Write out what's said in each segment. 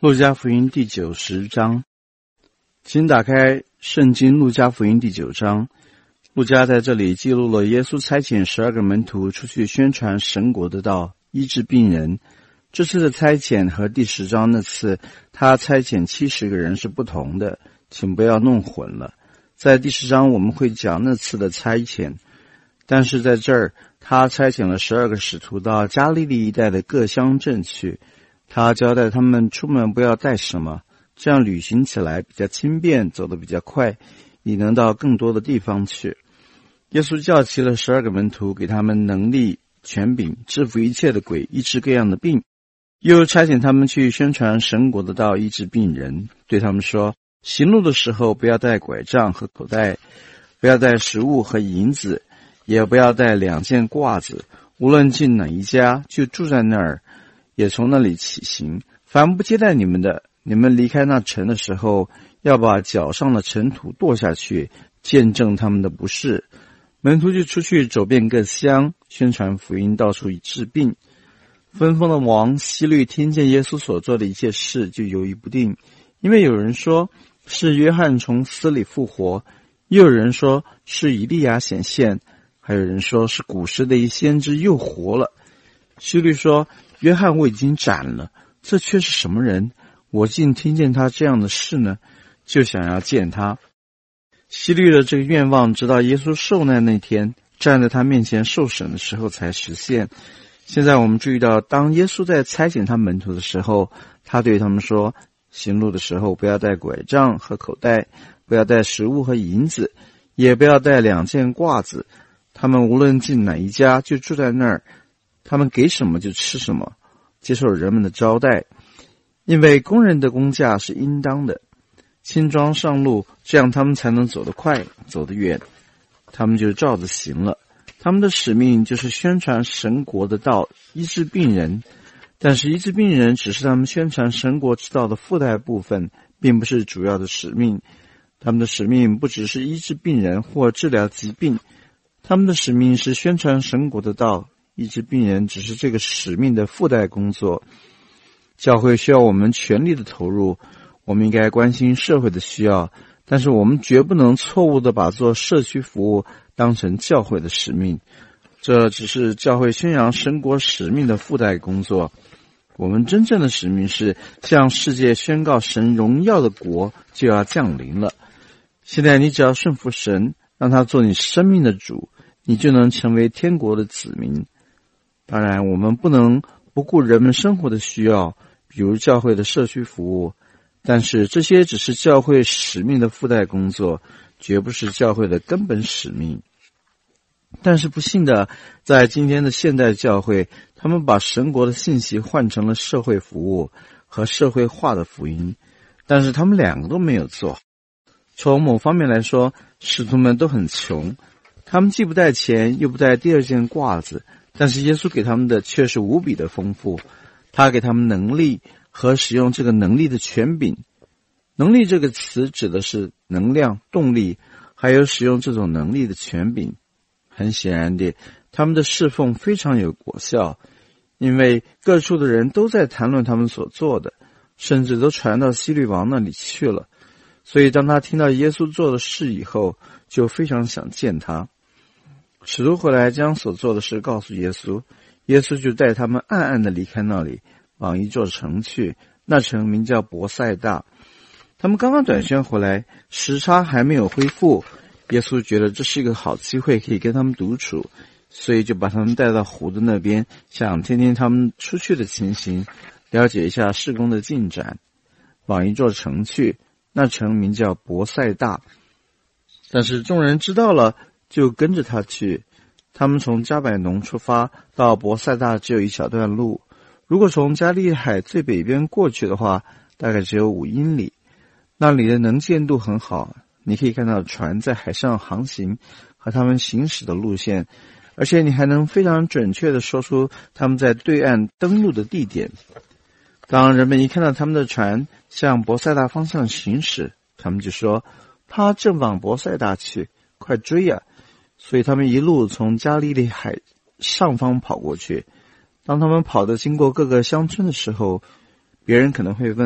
路加福音第90章，请打开圣经路加福音第9章。路加在这里记录了耶稣差遣12个门徒出去宣传神国的道，医治病人。这次的差遣和第10章那次他差遣70个人是不同的，请不要弄混了。在第10章我们会讲那次的差遣，但是在这儿他差遣了12个使徒到加利利一带的各乡镇去。他交代他们出门不要带什么，这样旅行起来比较轻便，走得比较快，也能到更多的地方去。耶稣叫齐了12个门徒，给他们能力、权柄，制服一切的鬼，医治各样的病，又差遣他们去宣传神国的道，医治病人。对他们说，行路的时候不要带拐杖和口袋，不要带食物和银子，也不要带2件褂子，无论进哪一家，就住在那儿，也从那里起行。凡不接待你们的，你们离开那城的时候，要把脚上的尘土跺下去，见证他们的不是。门徒就出去走遍各乡，宣传福音，到处治病。分封的王希律听见耶稣所做的一切事，就犹豫不定，因为有人说是约翰从死里复活，又有人说是以利亚显现，还有人说是古时的一先知又活了。希律说，约翰我已经斩了，这却是什么人？我竟听见他这样的事呢？就想要见他。希律的这个愿望直到耶稣受难那天，站在他面前受审的时候才实现。现在我们注意到，当耶稣在差遣他门徒的时候，他对他们说，行路的时候不要带拐杖和口袋，不要带食物和银子，也不要带2件褂子。他们无论进哪一家，就住在那儿，他们给什么就吃什么，接受人们的招待，因为工人的工价是应当的。轻装上路，这样他们才能走得快，走得远。他们就照着行了。他们的使命就是宣传神国的道，医治病人。但是医治病人只是他们宣传神国之道的附带部分，并不是主要的使命。他们的使命不只是医治病人或治疗疾病，他们的使命是宣传神国的道，医治病人只是这个使命的附带工作。教会需要我们全力的投入，我们应该关心社会的需要，但是我们绝不能错误地把做社区服务当成教会的使命，这只是教会宣扬神国使命的附带工作。我们真正的使命是向世界宣告神荣耀的国就要降临了。现在你只要顺服神，让他做你生命的主，你就能成为天国的子民。当然，我们不能不顾人们生活的需要，比如教会的社区服务，但是这些只是教会使命的附带工作，绝不是教会的根本使命。但是不幸的，在今天的现代教会，他们把神国的信息换成了社会服务和社会化的福音，但是他们2个都没有做。从某方面来说，使徒们都很穷，他们既不带钱，又不带第2件褂子，但是耶稣给他们的却是无比的丰富。他给他们能力和使用这个能力的权柄。能力这个词指的是能量、动力，还有使用这种能力的权柄。很显然的，他们的侍奉非常有果效，因为各处的人都在谈论他们所做的，甚至都传到希律王那里去了。所以当他听到耶稣做的事以后，就非常想见他。使徒回来将所做的事告诉耶稣，耶稣就带他们暗暗地离开那里，往一座城去，那城名叫伯赛大。他们刚刚短宣回来，时差还没有恢复，耶稣觉得这是一个好机会可以跟他们独处，所以就把他们带到湖的那边，想听听他们出去的情形，了解一下事工的进展。往一座城去，那城名叫伯赛大。但是众人知道了，就跟着他去。他们从加百农出发，到伯赛大只有一小段路，如果从加利海最北边过去的话，大概只有5英里。那里的能见度很好，你可以看到船在海上航行和他们行驶的路线，而且你还能非常准确地说出他们在对岸登陆的地点。当人们一看到他们的船向伯赛大方向行驶，他们就说，他正往伯赛大去，快追啊！所以他们一路从加利利海上方跑过去。当他们跑得经过各个乡村的时候，别人可能会问，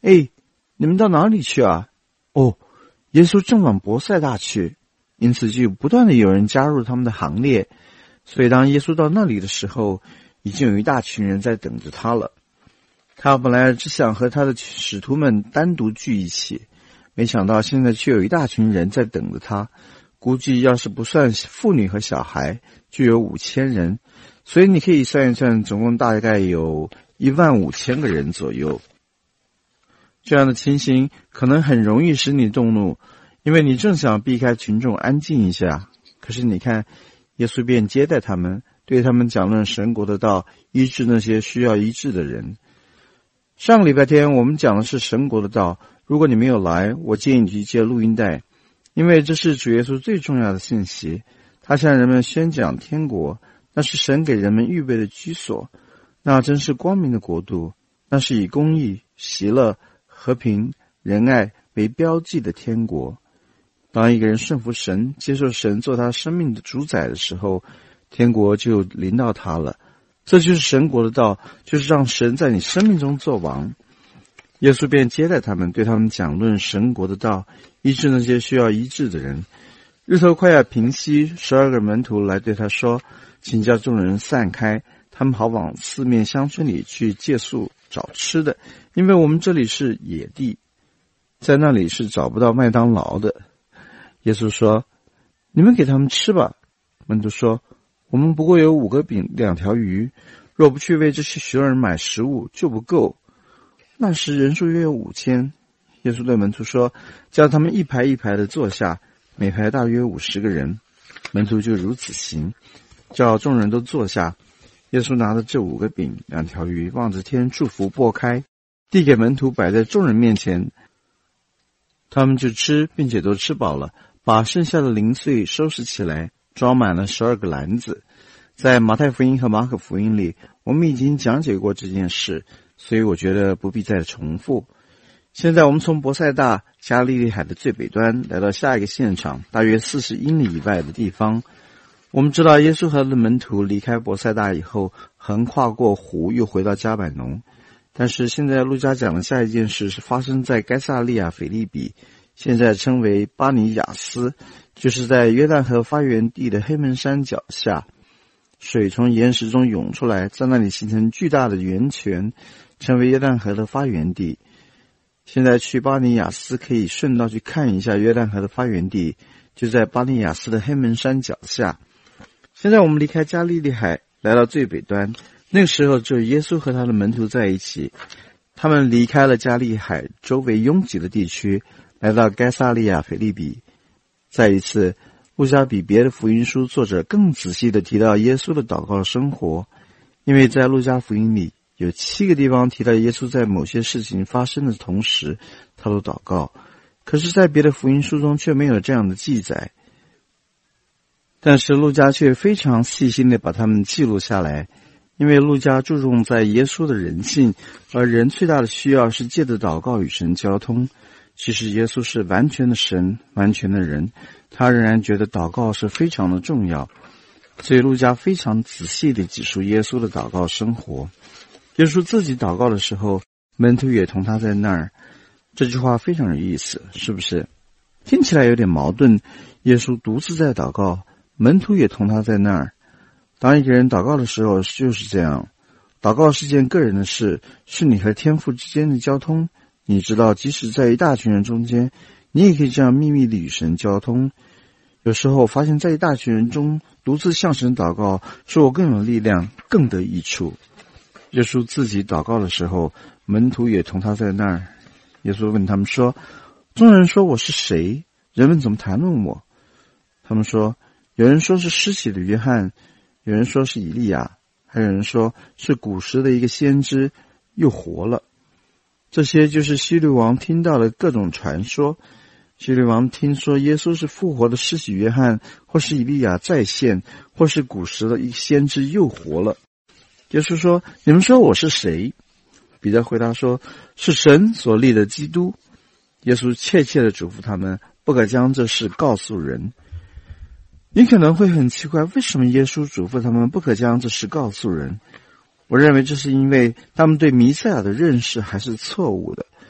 哎，你们到哪里去啊？哦，耶稣正往伯赛大去，因此就不断的有人加入他们的行列。所以当耶稣到那里的时候，已经有一大群人在等着他了。他本来只想和他的使徒们单独聚一起，没想到现在却有一大群人在等着他，估计要是不算妇女和小孩，就有5000人。所以你可以算一算，总共大概有15000个人左右。这样的情形可能很容易使你动怒，因为你正想避开群众安静一下，可是你看，耶稣便接待他们，对他们讲论神国的道，医治那些需要医治的人。上个礼拜天我们讲的是神国的道，如果你没有来，我建议你去借录音带，因为这是主耶稣最重要的信息。他向人们宣讲天国，那是神给人们预备的居所，那真是光明的国度，那是以公义、喜乐、和平、仁爱为标记的天国。当一个人顺服神，接受神做他生命的主宰的时候，天国就临到他了。这就是神国的道，就是让神在你生命中做王。耶稣便接待他们，对他们讲论神国的道，医治那些需要医治的人。日头快要平息，12个门徒来对他说，请叫众人散开，他们好往四面乡村里去借宿找吃的，因为我们这里是野地，在那里是找不到麦当劳的。耶稣说，你们给他们吃吧。门徒说，我们不过有5个饼2条鱼，若不去为这些许多人买食物，就不够。那时人数约有5000。耶稣对门徒说，叫他们一排一排的坐下，每排大约50个人。门徒就如此行，叫众人都坐下。耶稣拿着这5个饼2条鱼，望着天祝福，擘开，递给门徒，摆在众人面前。他们就吃，并且都吃饱了，把剩下的零碎收拾起来，装满了12个篮子。在马太福音和马可福音里，我们已经讲解过这件事，所以我觉得不必再重复。现在我们从伯赛大加利利海的最北端来到下一个现场，大约40英里以外的地方。我们知道耶稣和他的门徒离开伯赛大以后，横跨过湖，又回到加百农。但是现在路加讲的下一件事是发生在该撒利亚腓立比，现在称为巴尼亚斯，就是在约旦河发源地的黑门山脚下。水从岩石中涌出来，在那里形成巨大的源泉，成为约旦河的发源地。现在去巴尼亚斯可以顺道去看一下约旦河的发源地，就在巴尼亚斯的黑门山脚下。现在我们离开加利利海，来到最北端，那个时候只有耶稣和他的门徒在一起。他们离开了加利利海周围拥挤的地区，来到该撒利亚腓立比。再一次，路加比别的福音书作者更仔细地提到耶稣的祷告生活，因为在路加福音里有7个地方提到耶稣在某些事情发生的同时他都祷告，可是在别的福音书中却没有这样的记载。但是路加却非常细心地把它们记录下来，因为路加注重在耶稣的人性，而人最大的需要是借着祷告与神交通。其实耶稣是完全的神，完全的人，他仍然觉得祷告是非常的重要，所以路加非常仔细地记述耶稣的祷告生活。耶稣自己祷告的时候，门徒也同他在那儿。这句话非常有意思，是不是？听起来有点矛盾，耶稣独自在祷告，门徒也同他在那儿。当一个人祷告的时候就是这样，祷告是件个人的事，是你和天父之间的交通。你知道，即使在一大群人中间，你也可以这样秘密地与神交通。有时候发现在一大群人中独自向神祷告，使我更有力量，更得益处。耶稣自己祷告的时候，门徒也同他在那儿。耶稣问他们说，众人说我是谁？人们怎么谈论我？他们说，有人说是施洗的约翰，有人说是以利亚，还有人说是古时的一个先知又活了。这些就是希律王听到的各种传说。希律王听说耶稣是复活的施洗约翰，或是以利亚再现，或是古时的一个先知又活了。耶稣说，你们说我是谁？彼得回答说，是神所立的基督。耶稣切切地嘱咐他们，不可将这事告诉人。你可能会很奇怪，为什么耶稣嘱咐他们不可将这事告诉人？我认为这是因为他们对弥赛亚的认识还是错误的。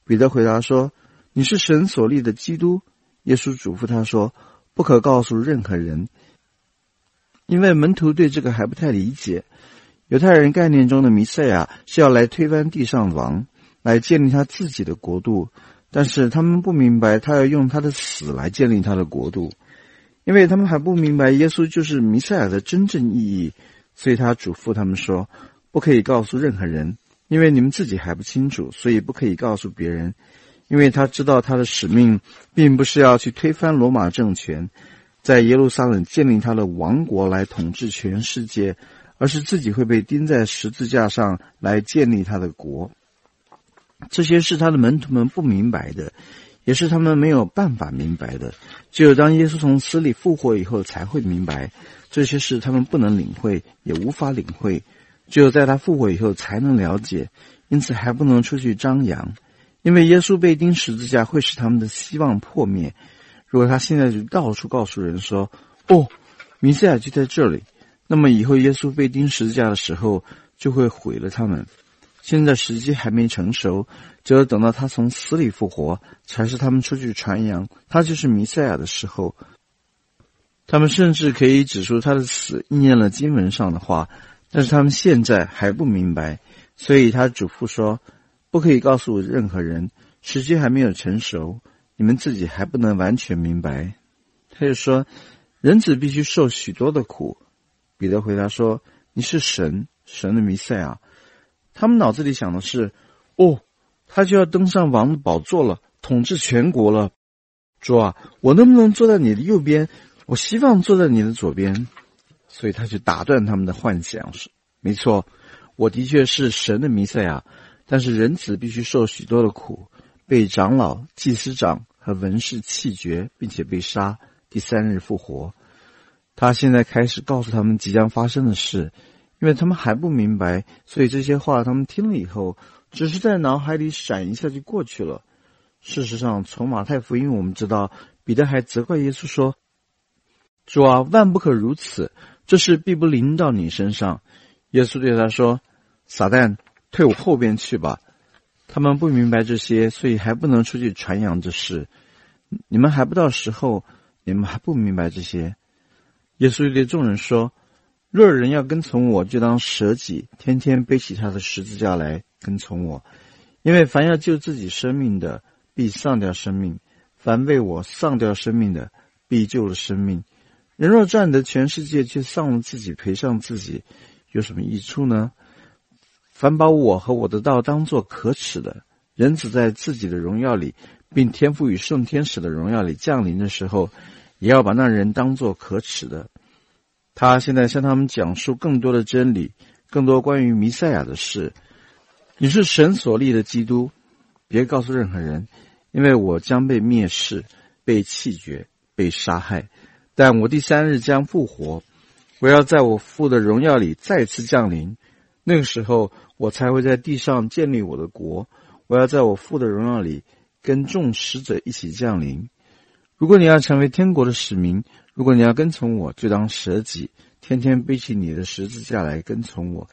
彼得回答说：你是神所立的基督。耶稣嘱咐他说：不可告诉任何人。因为门徒对这个还不太理解，犹太人概念中的弥赛亚是要来推翻地上王，来建立他自己的国度，但是他们不明白他要用他的死来建立他的国度，因为他们还不明白耶稣就是弥赛亚的真正意义，所以他嘱咐他们说：不可以告诉任何人，因为你们自己还不清楚，所以不可以告诉别人。因为他知道他的使命并不是要去推翻罗马政权，在耶路撒冷建立他的王国来统治全世界，而是自己会被钉在十字架上来建立他的国。这些是他的门徒们不明白的，也是他们没有办法明白的，只有当耶稣从死里复活以后才会明白。这些事他们不能领会，也无法领会，只有在他复活以后才能了解，因此还不能出去张扬。因为耶稣被钉十字架会使他们的希望破灭，如果他现在就到处告诉人说：弥赛亚就在这里，那么以后耶稣被钉十字架的时候就会毁了他们。现在时机还没成熟，只有等到他从死里复活，才是他们出去传扬他就是弥赛亚的时候。他们甚至可以指出他的死应验了经文上的话，但是他们现在还不明白，所以他嘱咐说：不可以告诉任何人，时机还没有成熟，你们自己还不能完全明白。他就说：人子必须受许多的苦。彼得回答说：你是神的弥赛亚。他们脑子里想的是：他就要登上王的宝座了，统治全国了。主啊，我能不能坐在你的右边？我希望坐在你的左边。所以他就打断他们的幻想，没错，我的确是神的弥赛亚，但是人子必须受许多的苦，被长老、祭司长和文士弃绝，并且被杀，第三日复活。他现在开始告诉他们即将发生的事，因为他们还不明白，所以这些话他们听了以后只是在脑海里闪一下就过去了。事实上，从马太福音我们知道，彼得还责怪耶稣说：主啊，万不可如此，这事必不临到你身上。耶稣对他说：撒旦，退我后边去吧。他们不明白这些，所以还不能出去传扬这事。你们还不到时候，你们还不明白这些。耶稣对众人说：若有人要跟从我，就当舍己，天天背起他的十字架来跟从我。因为凡要救自己生命的，必丧掉生命；凡为我丧掉生命的，必救了生命。人若赚得全世界，却丧了自己，赔上自己，有什么益处呢？凡把我和我的道当作可耻的，人子在自己的荣耀里，并天父与圣天使的荣耀里降临的时候，也要把那人当作可耻的。他现在向他们讲述更多的真理，更多关于弥赛亚的事。你是神所立的基督，别告诉任何人，因为我将被蔑视，被弃绝，被杀害，但我第三日将复活。我要在我父的荣耀里再次降临，那个时候我才会在地上建立我的国。我要在我父的荣耀里跟众使者一起降临。如果你要成为天国的使民，如果你要跟从我，就当舍己，天天背起你的十字架来跟从我。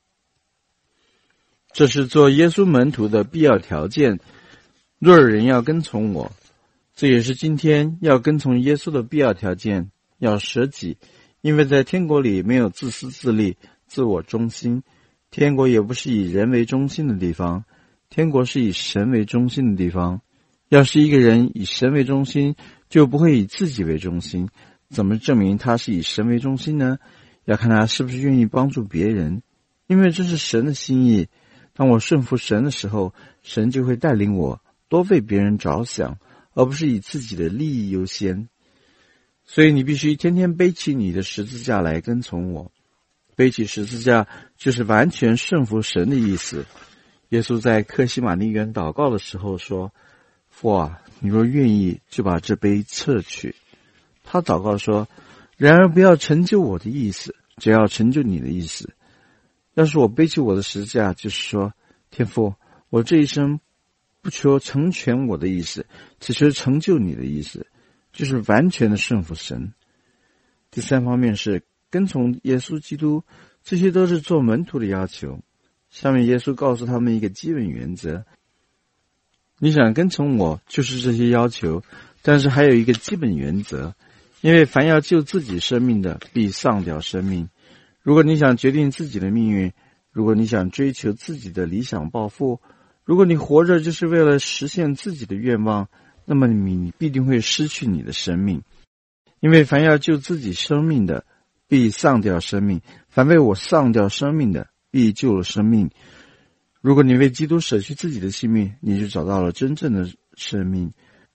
这是做耶稣门徒的必要条件。若有人要跟从我，这也是今天要跟从耶稣的必要条件，要舍己。因为在天国里没有自私自利、自我中心，天国也不是以人为中心的地方，天国是以神为中心的地方。要是一个人以神为中心，就不会以自己为中心，怎么证明他是以神为中心呢？要看他是不是愿意帮助别人，因为这是神的心意。当我顺服神的时候，神就会带领我多为别人着想，而不是以自己的利益优先。所以你必须天天背起你的十字架来跟从我。背起十字架就是完全顺服神的意思。耶稣在客西马尼园祷告的时候说：父啊，你若愿意，就把这杯撤去。他祷告说：然而不要成就我的意思，只要成就你的意思。要是我背起我的十字架，就是说，天父，我这一生不求成全我的意思，只求成就你的意思，就是完全的顺服神。第三方面是跟从耶稣基督，这些都是做门徒的要求。下面耶稣告诉他们一个基本原则： 你想跟从我，就是这些要求，但是还有一个基本原则，因为凡要救自己生命的，必丧掉生命。如果你想决定自己的命运，如果你想追求自己的理想抱负，如果你活着就是为了实现自己的愿望，那么你必定会失去你的生命。因为凡要救自己生命的，必丧掉生命；凡为我丧掉生命的，必救了生命。如果你为基督舍去自己的性命，你就找到了真正的生命。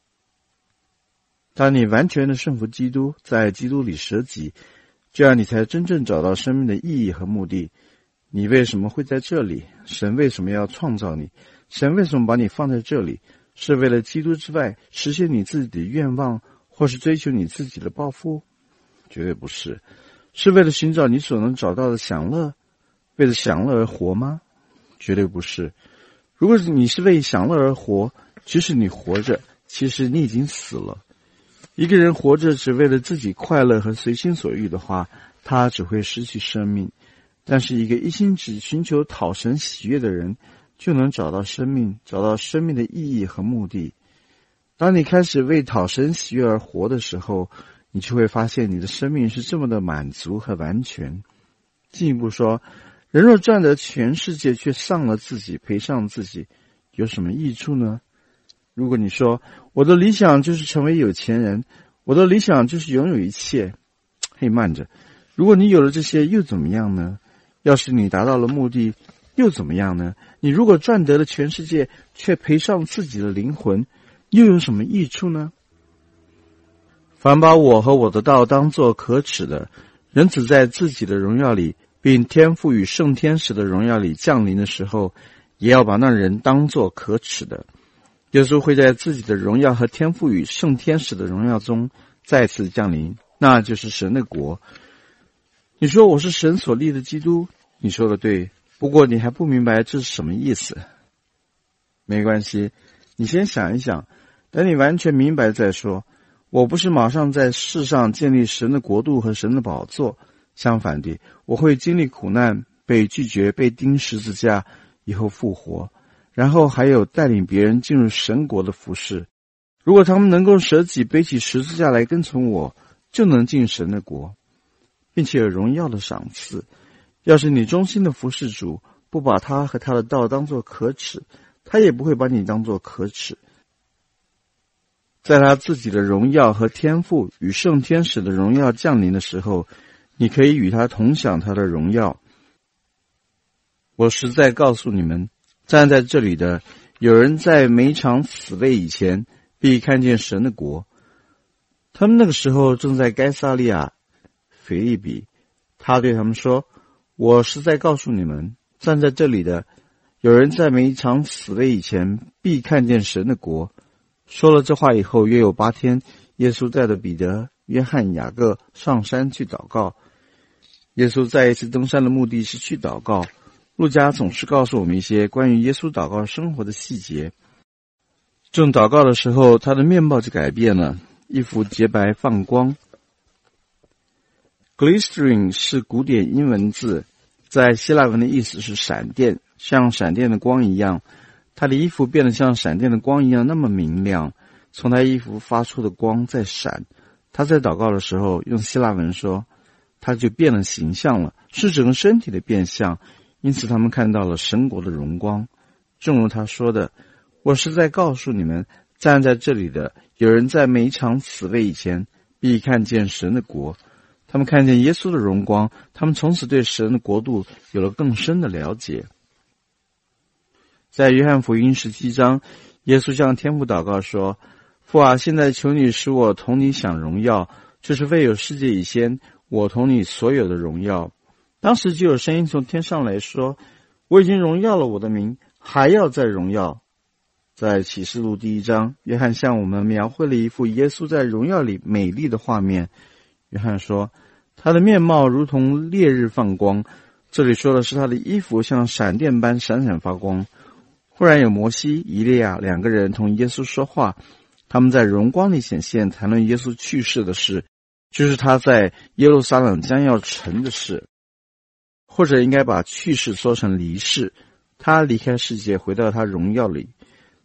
当你完全的顺服基督，在基督里舍己，这样你才真正找到生命的意义和目的。你为什么会在这里？神为什么要创造你？神为什么把你放在这里？是为了基督之外实现你自己的愿望，或是追求你自己的抱负？绝对不是。是为了寻找你所能找到的享乐，为了享乐而活吗？绝对不是。如果你是为享乐而活，即使你活着，其实你已经死了。一个人活着只为了自己快乐和随心所欲的话，他只会失去生命。但是一个一心只寻求讨神喜悦的人，就能找到生命，找到生命的意义和目的。当你开始为讨神喜悦而活的时候，你就会发现你的生命是这么的满足和完全。进一步说，人若赚得全世界，却丧了自己，赔上自己，有什么益处呢？如果你说我的理想就是成为有钱人，我的理想就是拥有一切，嘿，慢着，如果你有了这些又怎么样呢？要是你达到了目的又怎么样呢？你如果赚得了全世界，却赔上自己的灵魂，又有什么益处呢？凡把我和我的道当作可耻的，人子在自己的荣耀里，并天父与圣天使的荣耀里降临的时候，也要把那人当作可耻的。耶稣会在自己的荣耀和天父与圣天使的荣耀中再次降临，那就是神的国。你说我是神所立的基督，你说的对，不过你还不明白这是什么意思。没关系，你先想一想，等你完全明白再说。我不是马上在世上建立神的国度和神的宝座，相反的，我会经历苦难，被拒绝，被钉十字架，以后复活，然后还有带领别人进入神国的服事。如果他们能够舍己背起十字架来跟从我，就能进神的国，并且有荣耀的赏赐。要是你忠心的服侍主，不把他和他的道当作可耻，他也不会把你当作可耻。在他自己的荣耀和天赋与圣天使的荣耀降临的时候，你可以与他同享他的荣耀。我实在告诉你们，站在这里的有人在每场死位以前必看见神的国。他们那个时候正在该撒利亚腓立比，他对他们说，我实在告诉你们，站在这里的有人在每一场死位以前必看见神的国。说了这话以后，约有8天，耶稣带着彼得、约翰、雅各上山去祷告。耶稣再一次登山的目的是去祷告。路加总是告诉我们一些关于耶稣祷告生活的细节。正祷告的时候，他的面貌就改变了，衣服洁白放光。Glistering 是古典英文字，在希腊文的意思是闪电，像闪电的光一样。他的衣服变得像闪电的光一样那么明亮，从他衣服发出的光在闪。他在祷告的时候用希腊文说，他就变了形象了，是整个身体的变相，因此他们看到了神国的荣光。正如他说的，我是在告诉你们，站在这里的有人在每一场死位以前必看见神的国。他们看见耶稣的荣光，他们从此对神的国度有了更深的了解。在约翰福音17章，耶稣向天父祷告说，父啊，现在求你使我同你享荣耀，就是未有世界以先，我同你所有的荣耀。当时就有声音从天上来说，我已经荣耀了我的名，还要再荣耀。在启示录1章，约翰向我们描绘了一幅耶稣在荣耀里美丽的画面。约翰说，他的面貌如同烈日放光，这里说的是他的衣服像闪电般闪闪发光。忽然有摩西、以利亚2个人同耶稣说话，他们在荣光里显现，谈论耶稣去世的事，就是他在耶路撒冷将要成的事，或者应该把去世说成离世。他离开世界，回到他荣耀里。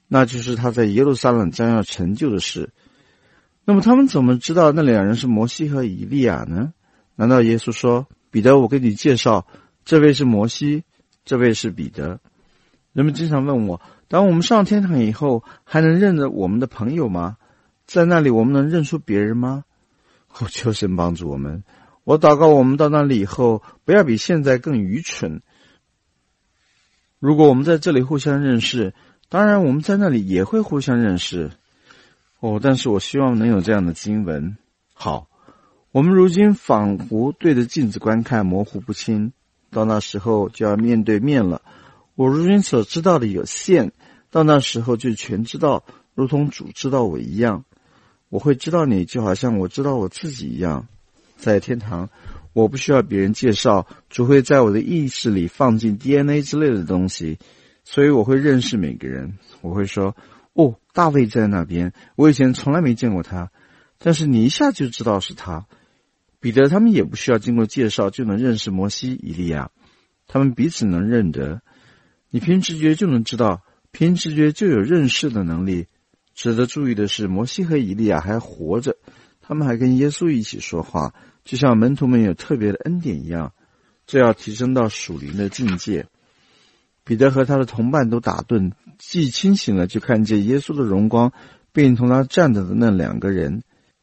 那就是他在耶路撒冷将要成就的事。那么他们怎么知道那两人是摩西和以利亚呢？难道耶稣说，彼得，我给你介绍，这位是摩西，这位是彼得。人们经常问我，当我们上天堂以后，还能认得我们的朋友吗？在那里我们能认出别人吗？求神帮助我们。我祷告我们到那里以后，不要比现在更愚蠢。如果我们在这里互相认识，当然我们在那里也会互相认识。但是我希望能有这样的经文。好，我们如今仿佛对着镜子观看，模糊不清，到那时候就要面对面了。我如今所知道的有限，到那时候就全知道，如同主知道我一样。我会知道你，就好像我知道我自己一样。在天堂，我不需要别人介绍，主会在我的意识里放进 DNA 之类的东西，所以我会认识每个人。我会说，大卫在那边，我以前从来没见过他，但是你一下就知道是他。彼得他们也不需要经过介绍就能认识摩西、以利亚，他们彼此能认得。你凭直觉就能知道，凭直觉就有认识的能力。值得注意的是，摩西和以利亚还活着，他们还跟耶稣一起说话，就像门徒们有特别的恩典一样，这要提升到属灵的境界。彼得和他的同伴都打盹，既清醒了，就看见耶稣的荣光，并同他站着的那两个人。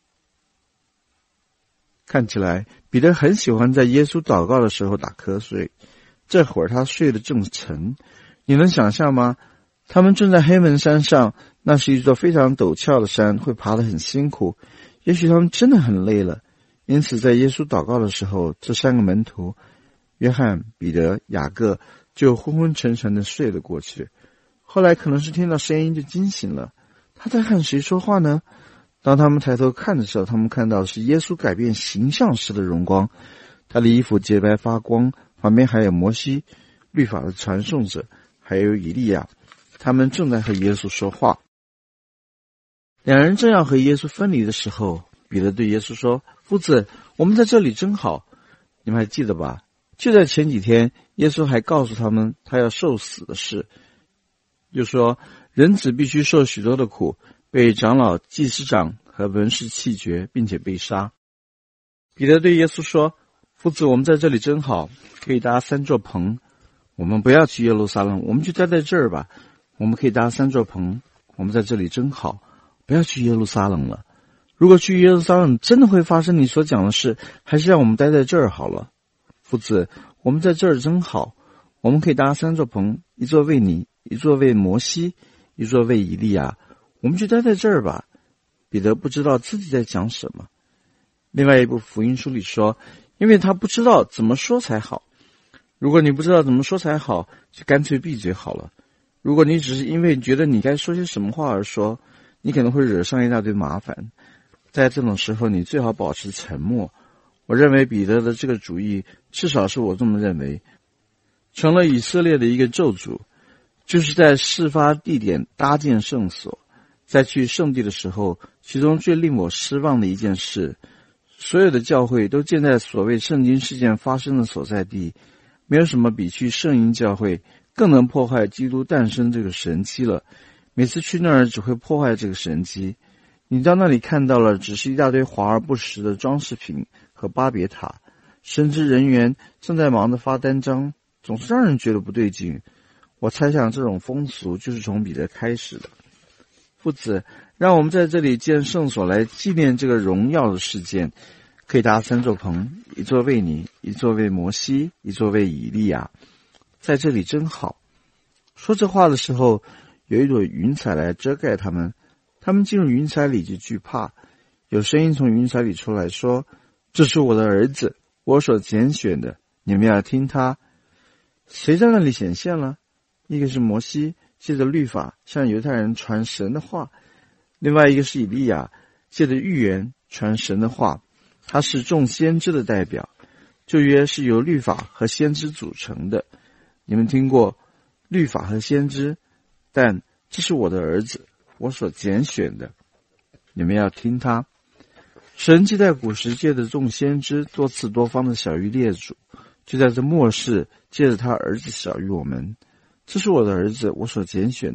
看起来彼得很喜欢在耶稣祷告的时候打瞌睡，这会儿他睡得正沉。你能想象吗？他们正在黑门山上，那是一座非常陡峭的山，会爬得很辛苦，也许他们真的很累了。因此在耶稣祷告的时候，这三个门徒约翰、彼得、雅各就昏昏沉沉地睡了过去。后来可能是听到声音就惊醒了。他在和谁说话呢？当他们抬头看的时候，他们看到的是耶稣改变形象时的荣光，他的衣服洁白发光，旁边还有摩西律法的传颂者，还有以利亚，他们正在和耶稣说话。两人正要和耶稣分离的时候，彼得对耶稣说，夫子，我们在这里真好。你们还记得吧？就在前几天，耶稣还告诉他们他要受死的事，就说人子必须受许多的苦，被长老、祭司长和文士弃绝，并且被杀。彼得对耶稣说，夫子，我们在这里真好，可以搭3座棚。我们不要去耶路撒冷，我们就待在这儿吧。我们可以搭3座棚，我们在这里真好，不要去耶路撒冷了。如果去耶路撒冷真的会发生你所讲的事，还是让我们待在这儿好了。夫子，我们在这儿真好，我们可以搭3座棚，一座为你，一座为摩西，一座为以利亚，我们就待在这儿吧。彼得不知道自己在讲什么。另外一部福音书里说，因为他不知道怎么说才好。如果你不知道怎么说才好，就干脆闭嘴好了。如果你只是因为觉得你该说些什么话而说，你可能会惹上一大堆麻烦。在这种时候，你最好保持沉默。我认为彼得的这个主意，至少是我这么认为，成了以色列的一个咒诅，就是在事发地点搭建圣所。在去圣地的时候，其中最令我失望的一件事，所有的教会都建在所谓圣经事件发生的所在地，没有什么比去圣婴教会更能破坏基督诞生这个神迹了。每次去那儿只会破坏这个神迹。你到那里看到了只是一大堆华而不实的装饰品和巴别塔，神职人员正在忙着发单张，总是让人觉得不对劲。我猜想这种风俗就是从彼得开始的。夫子，让我们在这里建圣所来纪念这个荣耀的事件，可以搭3座棚，一座为你，一座为摩西，一座为以利亚，在这里真好。说这话的时候，有一朵云彩来遮盖他们，他们进入云彩里就惧怕。有声音从云彩里出来说，这是我的儿子，我所拣选的，你们要听他。谁在那里显现了？一个是摩西，借着律法向犹太人传神的话，另外一个是以利亚，借着预言传神的话。他是众先知的代表，旧约是由律法和先知组成的。你们听过律法和先知，但这是我的儿子，我所拣选的，你们要听他。神既在古时借着众先知多次多方的晓谕列祖，就在这末世借着他儿子晓谕我们。这是我的儿子，我所拣选的，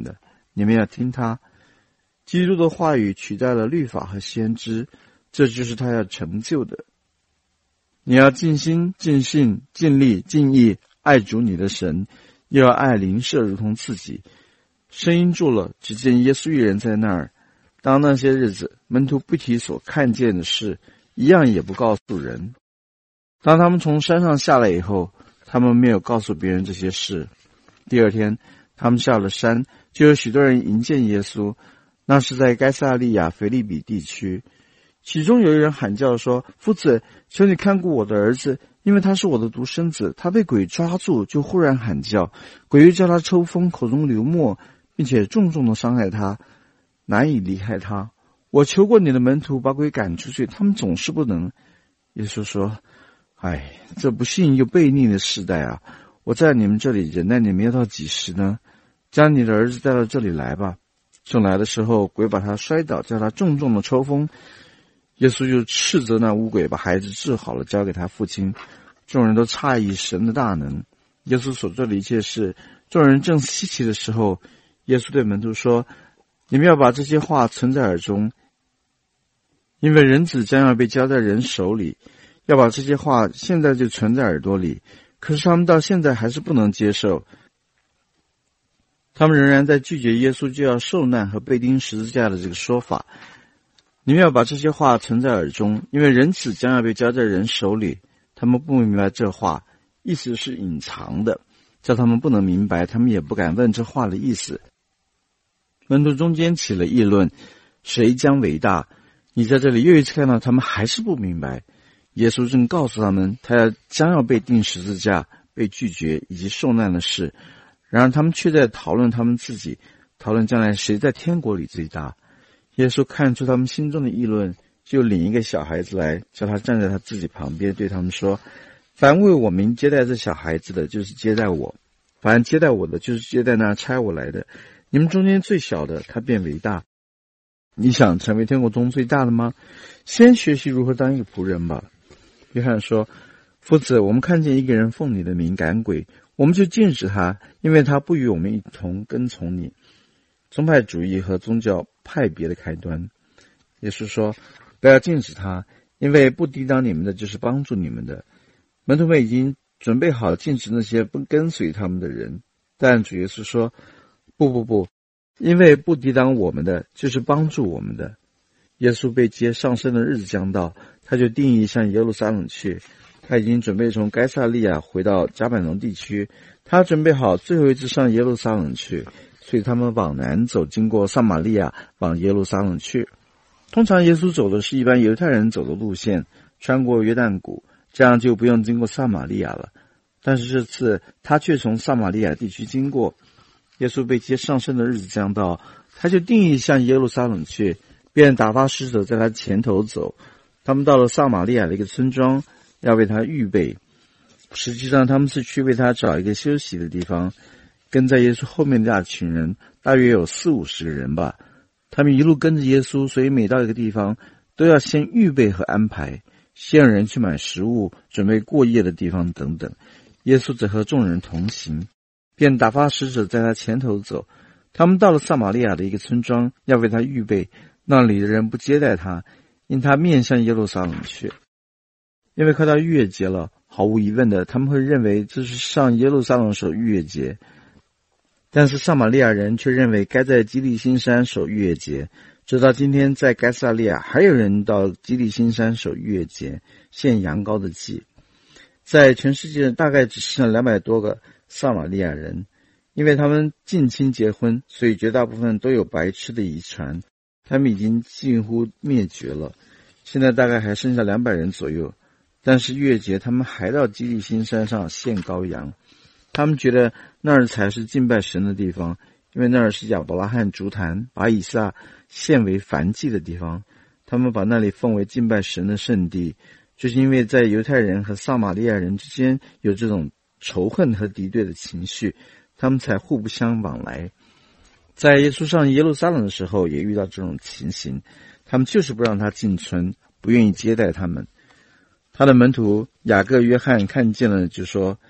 你们要听他。基督的话语取代了律法和先知，这就是他要成就的。你要尽心、尽性、尽力、尽意爱主你的神，又要爱邻舍如同自己。声音住了，只见耶稣一人在那儿。当那些日子，门徒不提所看见的事，一样也不告诉人。当他们从山上下来以后，他们没有告诉别人这些事。第二天，他们下了山，就有许多人迎见耶稣。那是在该撒利亚腓利比地区。其中有一人喊叫说：夫子，求你看顾我的儿子，因为他是我的独生子，他被鬼抓住，就忽然喊叫，鬼又叫他抽风，口中流沫，并且重重的伤害他，难以离开他。我求过你的门徒把鬼赶出去，他们总是不能。耶稣说：这不信又悖逆的世代啊！我在你们这里忍耐你们要到几时呢？将你的儿子带到这里来吧。正来的时候，鬼把他摔倒，叫他重重的抽风。耶稣就斥责那污鬼，把孩子治好了，交给他父亲。众人都诧异神的大能。耶稣所做的一切事，众人正稀奇的时候，耶稣对门徒说：你们要把这些话存在耳中，因为人子将要被交在人手里。要把这些话现在就存在耳朵里，可是他们到现在还是不能接受。他们仍然在拒绝耶稣就要受难和被钉十字架的这个说法。你们要把这些话存在耳中，因为人子将要被交在人手里。他们不明白这话，意思是隐藏的，叫他们不能明白，他们也不敢问这话的意思。门徒中间起了议论，谁将为大？你在这里又一次看到他们还是不明白。耶稣正告诉他们，他将要被钉十字架、被拒绝以及受难的事。然而他们却在讨论他们自己，讨论将来谁在天国里最大。耶稣看出他们心中的议论，就领一个小孩子来，叫他站在他自己旁边，对他们说：凡为我名接待这小孩子的，就是接待我；凡接待我的，就是接待那差我来的。你们中间最小的，他便为大。你想成为天国中最大的吗？先学习如何当一个仆人吧。约翰说：夫子，我们看见一个人奉你的名赶鬼，我们就禁止他，因为他不与我们一同跟从你。宗派主义和宗教派别的开端。耶稣说：不要禁止他，因为不抵挡你们的，就是帮助你们的。门徒们已经准备好禁止那些不跟随他们的人，但主耶稣说：不，因为不抵挡我们的，就是帮助我们的。耶稣被接上升的日子将到，他就定义向耶路撒冷去。他已经准备从该撒利亚回到迦百农地区，他准备好最后一次上耶路撒冷去，所以他们往南走，经过撒玛利亚往耶路撒冷去。通常耶稣走的是一般犹太人走的路线，穿过约旦谷，这样就不用经过撒玛利亚了。但是这次他却从撒玛利亚地区经过。耶稣被接上升的日子将到，他就定义向耶路撒冷去，便打发使者在他前头走。他们到了撒玛利亚的一个村庄，要为他预备。实际上他们是去为他找一个休息的地方。跟在耶稣后面的那群人大约有40-50个人吧，他们一路跟着耶稣，所以每到一个地方都要先预备和安排，先让人去买食物，准备过夜的地方等等。耶稣则和众人同行，便打发使者在他前头走。他们到了撒玛利亚的一个村庄，要为他预备，那里的人不接待他，因他面向耶路撒冷去。因为快到逾越节了，毫无疑问的，他们会认为这是上耶路撒冷守逾越节。但是撒玛利亚人却认为该在基利心山守逾越节。直到今天，在该撒利亚还有人到基利心山守逾越节，献羊羔的祭。在全世界大概只剩下200多个撒玛利亚人，因为他们近亲结婚，所以绝大部分都有白痴的遗传，他们已经近乎灭绝了。现在大概还剩下200人左右，但是逾越节他们还到基利心山上献羔羊。他们觉得那儿才是敬拜神的地方，因为那儿是亚伯拉罕筑坛，把以撒献为燔祭的地方。他们把那里奉为敬拜神的圣地，就是因为在犹太人和撒玛利亚人之间有这种仇恨和敌对的情绪，他们才互不相往来。在耶稣上耶路撒冷的时候也遇到这种情形，他们就是不让他进村，不愿意接待他们。他的门徒雅各、约翰看见了，就说：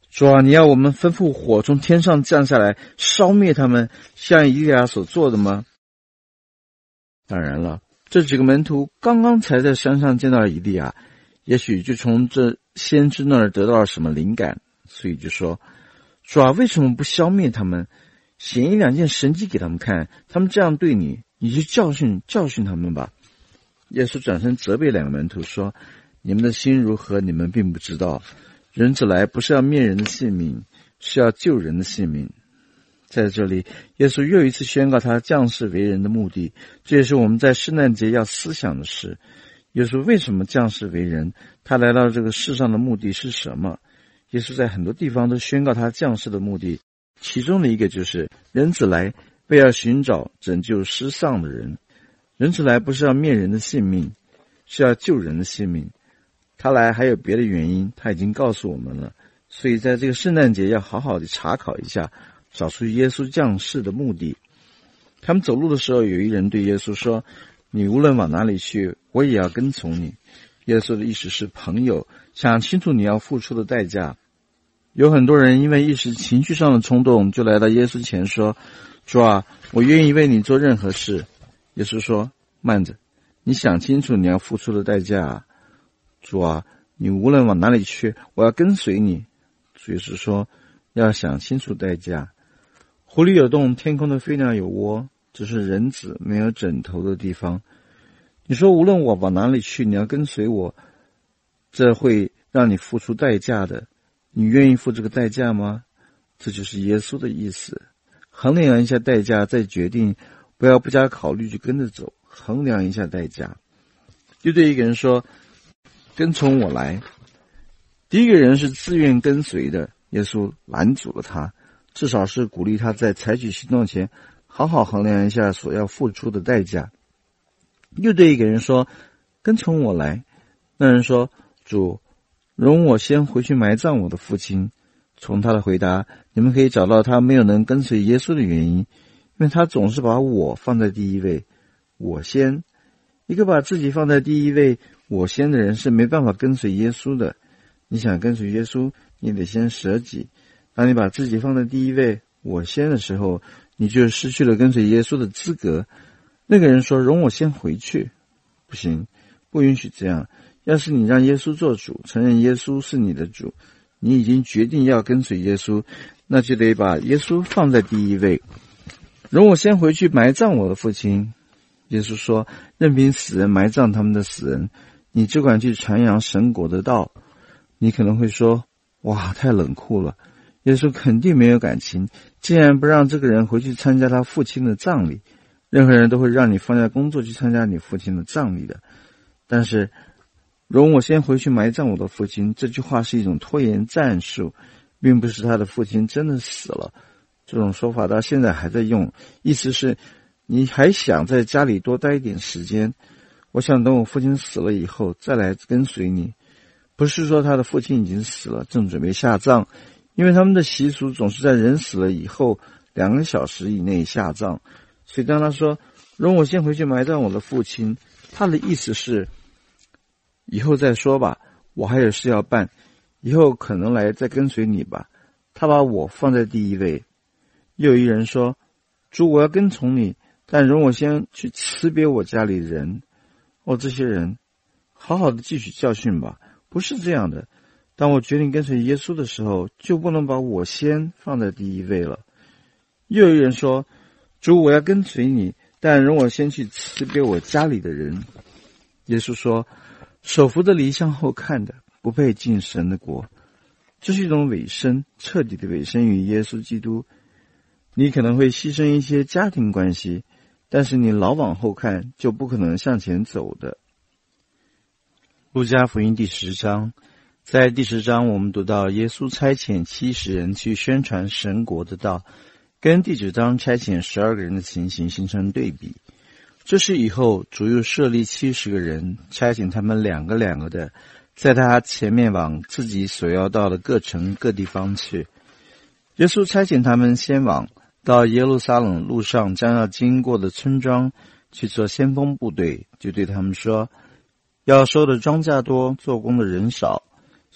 主啊，你要我们吩咐火从天上降下来，烧灭他们，像以利亚所做的吗？当然了，这几个门徒刚刚才在山上见到了以利亚，也许就从这先知那儿得到了什么灵感，所以就说，主啊，为什么不消灭他们，显一两件神迹给他们看，他们这样对你，你就教训他们吧。耶稣转身责备两个门徒说，你们的心如何，你们并不知道，人子来不是要灭人的性命，是要救人的性命。在这里，耶稣又一次宣告他降世为人的目的，这也是我们在圣诞节要思想的事。耶稣为什么降世为人？他来到这个世上的目的是什么？耶稣在很多地方都宣告他降世的目的，其中的一个就是人子来为要寻找拯救失丧的人。人子来不是要灭人的性命，是要救人的性命。他来还有别的原因，他已经告诉我们了。所以在这个圣诞节要好好的查考一下，找出耶稣降世的目的。他们走路的时候，有一人对耶稣说，你无论往哪里去，我也要跟从你。耶稣的意思是朋友，想清楚你要付出的代价。有很多人因为一时情绪上的冲动，就来到耶稣前说，主啊，我愿意为你做任何事。耶稣说，慢着，你想清楚你要付出的代价啊。主啊，你无论往哪里去，我要跟随你。主耶稣说，要想清楚代价。湖里有洞，天空的飞鸟有窝，只是人子没有枕头的地方。你说无论我往哪里去，你要跟随我，这会让你付出代价的。你愿意付这个代价吗？这就是耶稣的意思。衡量一下代价，再决定，不要不加考虑就跟着走。衡量一下代价。就对一个人说，跟从我来。第一个人是自愿跟随的，耶稣拦阻了他，至少是鼓励他在采取行动前好好衡量一下所要付出的代价。又对一个人说，跟从我来。那人说，主，容我先回去埋葬我的父亲。从他的回答，你们可以找到他没有能跟随耶稣的原因，因为他总是把我放在第一位。我先，一个把自己放在第一位我先的人是没办法跟随耶稣的。你想跟随耶稣，你得先舍己。当你把自己放在第一位我先的时候，你就失去了跟随耶稣的资格。那个人说，容我先回去。不行，不允许这样。要是你让耶稣做主，承认耶稣是你的主，你已经决定要跟随耶稣，那就得把耶稣放在第一位。容我先回去埋葬我的父亲。耶稣说，任凭死人埋葬他们的死人，你只管去传扬神国的道。你可能会说，哇，太冷酷了，耶稣肯定没有感情，竟然不让这个人回去参加他父亲的葬礼。任何人都会让你放下工作去参加你父亲的葬礼的。但是容我先回去埋葬我的父亲，这句话是一种拖延战术，并不是他的父亲真的死了。这种说法到现在还在用，意思是你还想在家里多待一点时间，我想等我父亲死了以后再来跟随你。不是说他的父亲已经死了，正准备下葬，因为他们的习俗总是在人死了以后2个小时以内下葬。所以当他说容我先回去埋葬我的父亲，他的意思是以后再说吧，我还有事要办，以后可能来再跟随你吧。他把我放在第一位。又有一人说，主，我要跟从你，但容我先去辞别我家里的人。这些人好好的继续教训吧。不是这样的，当我决定跟随耶稣的时候，就不能把我先放在第一位了。又有人说，主，我要跟随你，但容我先去辞别我家里的人。耶稣说，手扶着犁向后看的，不配进神的国。这是一种委身，彻底的委身于耶稣基督。你可能会牺牲一些家庭关系，但是你老往后看，就不可能向前走的。路加福音第10章，在第10章我们读到耶稣差遣70人去宣传神国的道，跟第9章差遣12个人的情形形成对比。这是以后主又设立70个人，差遣他们2个的，在他前面往自己所要到的各城各地方去。耶稣差遣他们先往到耶路撒冷路上将要经过的村庄去做先锋部队，就对他们说，要收的庄稼多，做工的人少，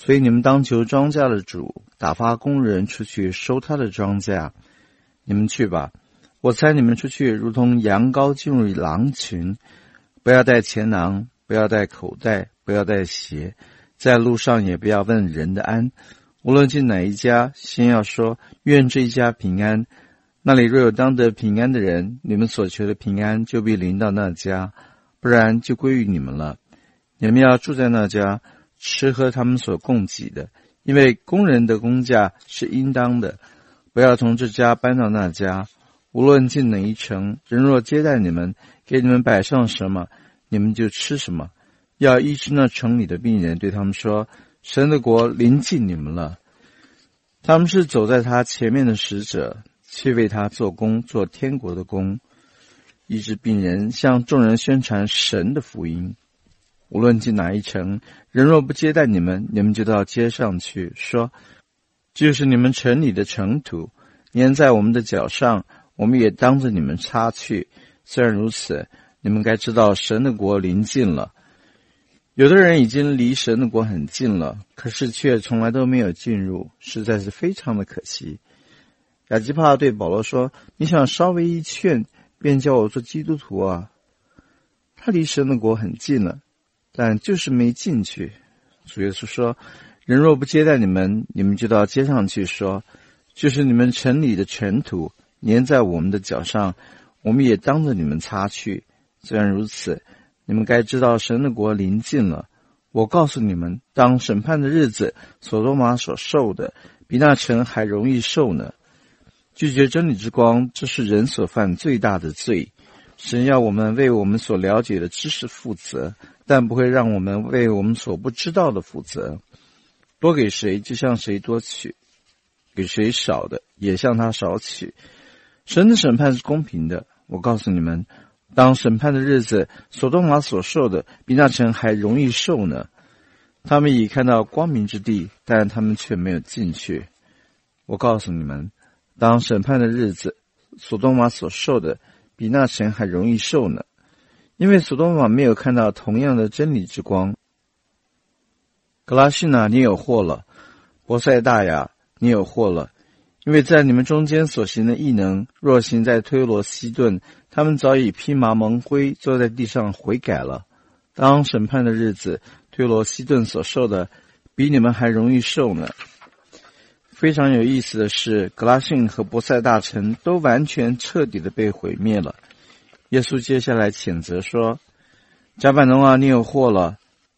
所以你们当求庄稼的主打发工人出去收他的庄稼。你们去吧，我猜你们出去如同羊羔进入狼群。不要带钱囊，不要带口袋，不要带鞋，在路上也不要问人的安。无论进哪一家，先要说愿这一家平安。那里若有当得平安的人，你们所求的平安就必临到那家，不然就归于你们了。你们要住在那家，吃喝他们所供给的，因为工人的工价是应当的。不要从这家搬到那家。无论进哪一城，人若接待你们，给你们摆上什么，你们就吃什么。要医治那城里的病人，对他们说，神的国临近你们了。他们是走在他前面的使者，去为他做工，做天国的工，医治病人，向众人宣传神的福音。无论进哪一城，人若不接待你们，你们就到街上去，说，就是你们城里的尘土，粘在我们的脚上，我们也当着你们擦去。虽然如此，你们该知道神的国临近了。有的人已经离神的国很近了，可是却从来都没有进入，实在是非常的可惜。亚基帕对保罗说，你想稍微一劝，便叫我做基督徒啊。他离神的国很近了，但就是没进去。主耶稣说，人若不接待你们，你们就到街上去说，就是你们城里的尘土粘在我们的脚上，我们也当着你们擦去。虽然如此，你们该知道神的国临近了。我告诉你们，当审判的日子，所多玛所受的比那城还容易受呢。拒绝真理之光，这是人所犯最大的罪。神要我们为我们所了解的知识负责，但不会让我们为我们所不知道的负责。多给谁，就向谁多取；给谁少的，也向他少取。神的审判是公平的。我告诉你们，当审判的日子，所多玛所受的比那城还容易受呢。他们已看到光明之地，但他们却没有进去。我告诉你们，当审判的日子，所多玛所受的比那城还容易受呢。因为所多玛没有看到同样的真理之光。格拉西纳，你有祸了；伯赛大呀，你有祸了。因为在你们中间所行的异能，若行在推罗西顿，他们早已披麻蒙灰，坐在地上悔改了。当审判的日子，推罗西顿所受的比你们还容易受呢。非常有意思的是，格拉沁和伯赛大城都完全彻底的被毁灭了。耶稣接下来谴责说，甲百农啊，你有祸了。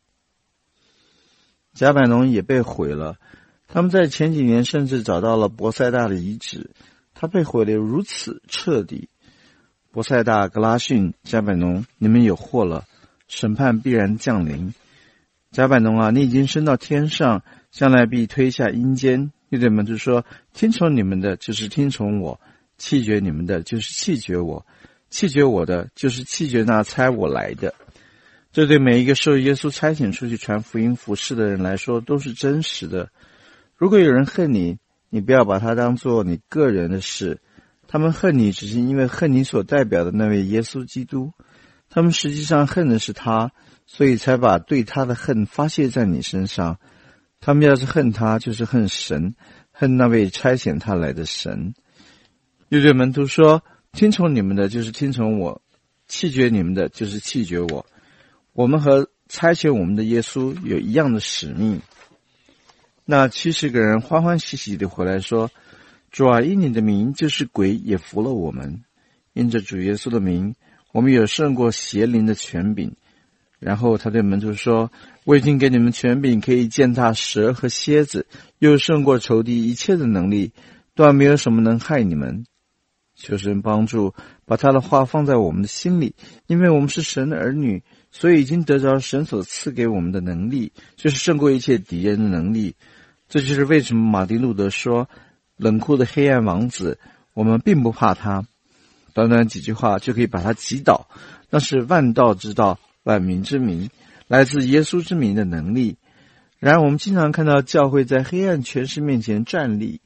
甲百农也被毁了。他们在前几年甚至找到了伯赛大的遗址，他被毁得如此彻底。伯赛大、格拉沁、甲百农，你们有祸了，审判必然降临。甲百农啊，你已经升到天上，将来必推下阴间。约对门徒说，听从你们的就是听从我，弃绝你们的就是弃绝我，弃绝我的就是弃绝那差我来的。这对每一个受耶稣差遣出去传福音服事的人来说都是真实的。如果有人恨你，你不要把它当作你个人的事。他们恨你只是因为恨你所代表的那位耶稣基督，他们实际上恨的是他，所以才把对他的恨发泄在你身上。他们要是恨他，就是恨神，恨那位差遣他来的神。又对门徒说，听从你们的就是听从我，弃绝你们的就是弃绝我。我们和差遣我们的耶稣有一样的使命。那70个人欢欢喜喜地回来说，主啊，因你的名，就是鬼也服了我们。因着主耶稣的名，我们有胜过邪灵的权柄。然后他对门徒说，我已经给你们权柄，可以践踏蛇和蝎子，又胜过仇敌一切的能力，断没有什么能害你们。求神帮助，把他的话放在我们的心里，因为我们是神的儿女，所以已经得着神所赐给我们的能力，就是胜过一切敌人的能力。这就是为什么马丁路德说，冷酷的黑暗王子，我们并不怕他。短短几句话就可以把他击倒，那是万道之道，万民之名，来自耶稣之名的能力。然而我们经常看到教会在黑暗权势面前站立，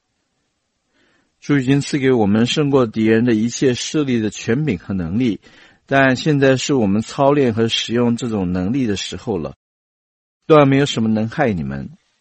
主已经赐给我们胜过敌人的一切势力的权柄和能力，但现在是我们操练和使用这种能力的时候了。断没有什么能害你们，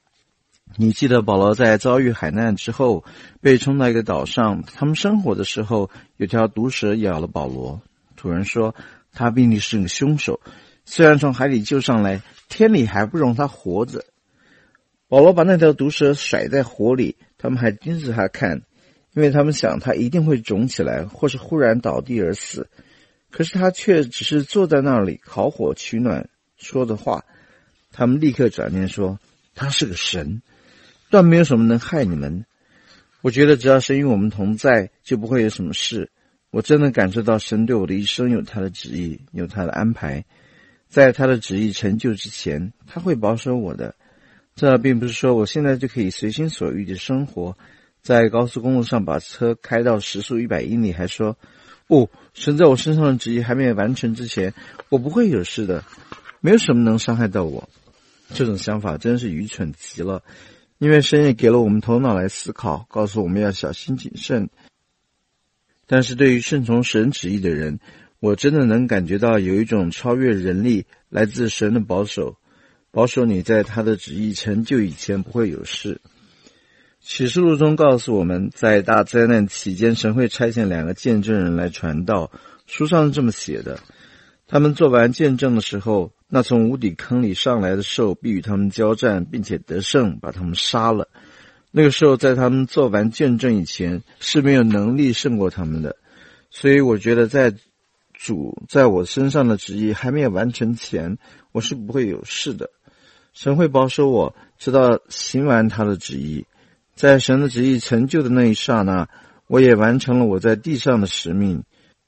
你记得保罗在遭遇海难之后被冲到一个岛上，他们生活的时候有条毒蛇咬了保罗。主人说他必定是个凶手，虽然从海里救上来，天理还不容他活着。保罗把那条毒蛇甩在火里，他们还盯着他看，因为他们想他一定会肿起来，或是忽然倒地而死。可是他却只是坐在那里烤火取暖，说的话，他们立刻转念说他是个神，断没有什么能害你们。我觉得只要神与我们同在，就不会有什么事。我真的感受到神对我的一生有他的旨意，有他的安排，在他的旨意成就之前，他会保守我的。这并不是说我现在就可以随心所欲的生活，在高速公路上把车开到时速100英里，还说神在我身上的旨意还没有完成之前，我不会有事的，没有什么能伤害到我。这种想法真是愚蠢极了，因为神也给了我们头脑来思考，告诉我们要小心谨慎。但是对于顺从神旨意的人，我真的能感觉到有一种超越人力来自神的保守你在他的旨意成就以前不会有事。启示录中告诉我们，在大灾难期间，神会差遣2个见证人来传道。书上是这么写的，他们做完见证的时候，那从无底坑里上来的兽必与他们交战，并且得胜，把他们杀了。那个兽在他们做完见证以前是没有能力胜过他们的。所以我觉得在主在我身上的旨意还没有完成前，我是不会有事的。神会保守我，直到行完他的旨意。在神的旨意成就的那一刹那，我也完成了我在地上的使命。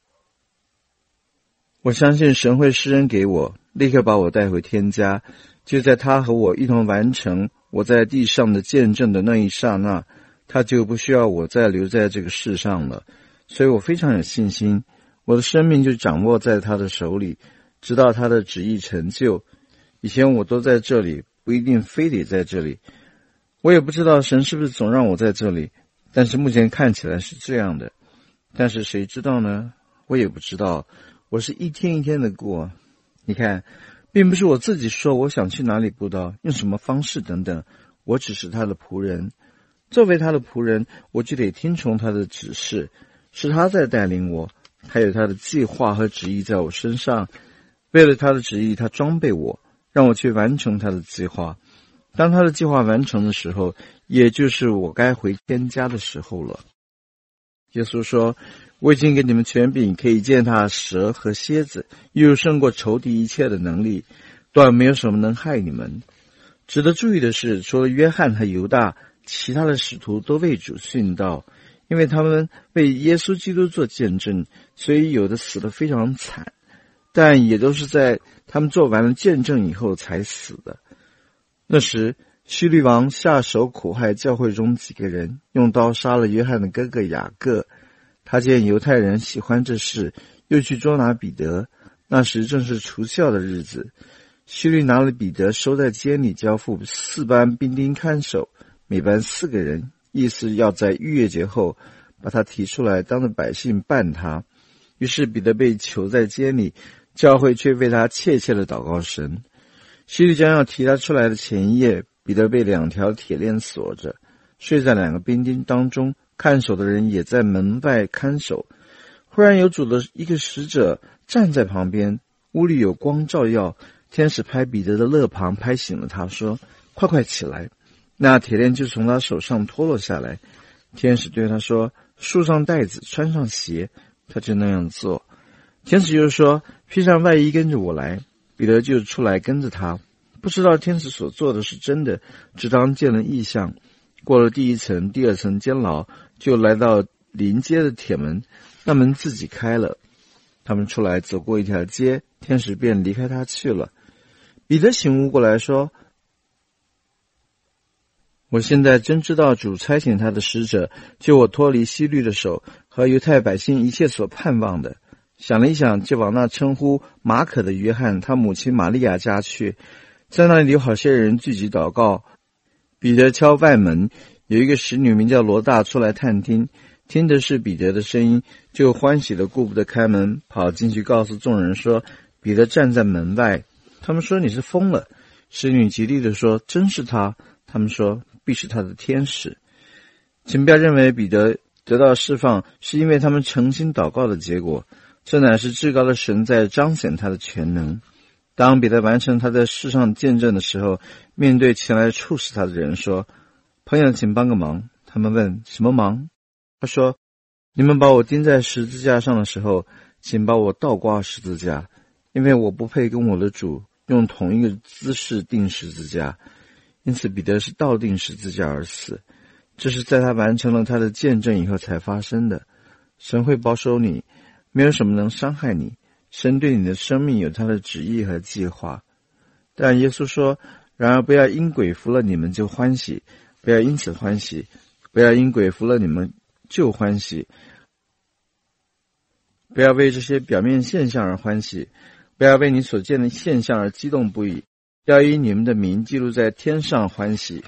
我相信神会施恩给我，立刻把我带回天家。就在他和我一同完成我在地上的见证的那一刹那，他就不需要我再留在这个世上了。所以我非常有信心，我的生命就掌握在他的手里，直到他的旨意成就。以前我都在这里，不一定非得在这里。我也不知道神是不是总让我在这里，但是目前看起来是这样的。但是谁知道呢？我也不知道，我是一天一天的过。你看，并不是我自己说我想去哪里布道，用什么方式等等，我只是他的仆人。作为他的仆人，我就得听从他的指示，是他在带领我，他有他的计划和旨意在我身上。为了他的旨意，他装备我，让我去完成他的计划。当他的计划完成的时候，也就是我该回天家的时候了。耶稣说，我已经给你们权柄，可以践踏蛇和蝎子，又胜过仇敌一切的能力，断没有什么能害你们。值得注意的是，除了约翰和犹大，其他的使徒都为主殉道，因为他们为耶稣基督做见证，所以有的死得非常惨，但也都是在他们做完了见证以后才死的。那时希律王下手苦害教会中几个人，用刀杀了约翰的哥哥雅各。他见犹太人喜欢这事，又去捉拿彼得。那时正是除酵的日子，希律拿了彼得收在监里，交付4班兵丁看守，每班4个人，意思要在逾越节后把他提出来，当着百姓办他。于是彼得被囚在监里，教会却为他切切的祷告神。希律将要提他出来的前一夜，彼得被2条铁链锁着，睡在2个兵丁当中，看守的人也在门外看守。忽然有主的一个使者站在旁边，屋里有光照耀，天使拍彼得的肋旁，拍醒了他，说，快快起来。那铁链就从他手上脱落下来。天使对他说，束上带子，穿上鞋。他就那样做。天使又说，披上外衣跟着我来。彼得就出来跟着他，不知道天使所做的是真的，只当见了异象。过了第1层、第2层监牢，就来到临街的铁门，那门自己开了。他们出来走过一条街，天使便离开他去了。彼得醒悟过来说，我现在真知道主差遣他的使者救我脱离希律的手和犹太百姓一切所盼望的。想了一想，就往那称呼马可的约翰他母亲玛利亚家去，在那里有好些人聚集祷告。彼得敲外门，有一个使女名叫罗大出来探听，听的是彼得的声音，就欢喜的顾不得开门，跑进去告诉众人说，彼得站在门外。他们说，你是疯了。使女极力的说，真是他。他们说， 必是他的天使。请不要认为彼得得到释放是因为他们诚心祷告的结果，这乃是至高的神在彰显他的全能。当彼得完成他在世上见证的时候，面对前来处死他的人说：朋友，请帮个忙。他们问：什么忙？他说：你们把我钉在十字架上的时候，请把我倒挂十字架，因为我不配跟我的主用同一个姿势钉十字架。因此彼得是倒钉十字架而死，这是在他完成了他的见证以后才发生的。神会保守你，没有什么能伤害你，神对你的生命有他的旨意和计划。但耶稣说：然而不要因鬼服了你们就欢喜，不要因此欢喜，不要因鬼服了你们就欢喜，不要为这些表面现象而欢喜，不要为你所见的现象而激动不已，要以你们的名记录在天上欢喜。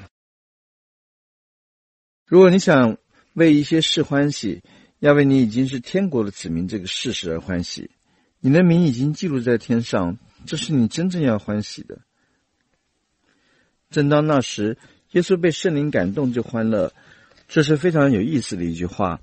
如果你想为一些事欢喜，要为你已经是天国的子民这个事实而欢喜。你的名已经记录在天上，这是你真正要欢喜的。正当那时，耶稣被圣灵感动就欢乐，这是非常有意思的一句话。